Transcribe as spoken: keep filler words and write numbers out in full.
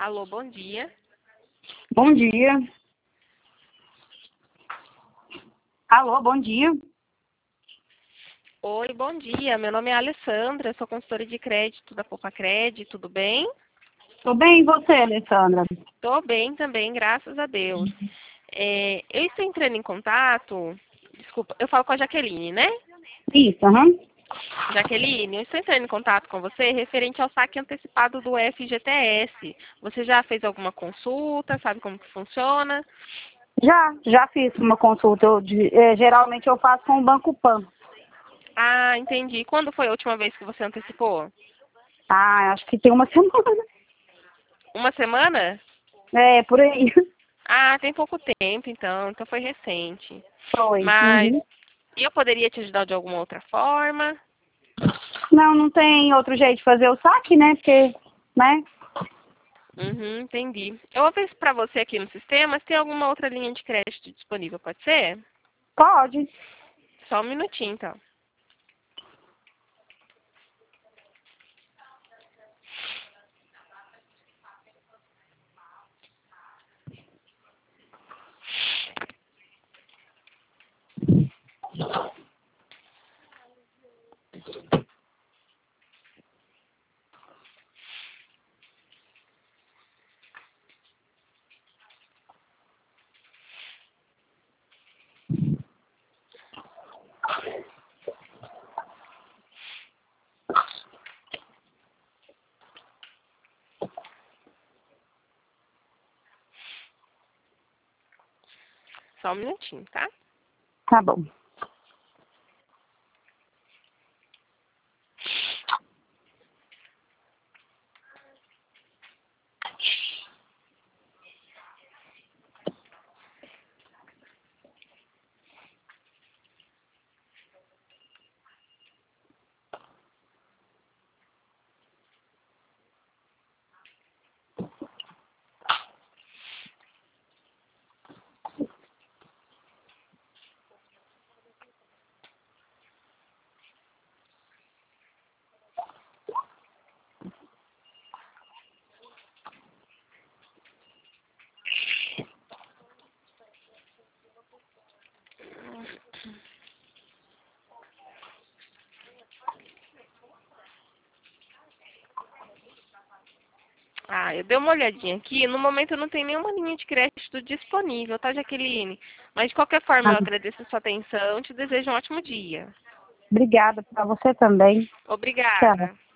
Alô, bom dia. Bom dia. Alô, bom dia. Oi, bom dia. Meu nome é Alessandra, sou consultora de crédito da Copacred, tudo bem? Tô bem, e você, Alessandra? Tô bem também, graças a Deus. É, eu estou entrando em contato, desculpa, eu falo com a Jaqueline, né? Isso, aham. Jaqueline, eu estou entrando em contato com você referente ao saque antecipado do F G T S. Você já fez alguma consulta, sabe como que funciona? Já, já fiz uma consulta. Eu, de- eh, geralmente eu faço com o Banco Pan. Ah, entendi. Quando foi a última vez que você antecipou? Ah, acho que tem uma semana. Uma semana? É, por aí. Ah, tem pouco tempo, então. Então foi recente. Foi. Mas Uhum. e eu poderia te ajudar de alguma outra forma? Não, não tem outro jeito de fazer o saque, né? Porque, né? Uhum, entendi. Eu vou ver para você aqui no sistema se tem alguma outra linha de crédito disponível, pode ser? Pode. Só um minutinho, então. Só um minutinho, tá? Tá bom. Ah, eu dei uma olhadinha aqui. No momento não tem nenhuma linha de crédito disponível, tá, Jaqueline? Mas de qualquer forma Ah, eu agradeço a sua atenção e te desejo um ótimo dia. obrigada pra você também. Tchau. Obrigada.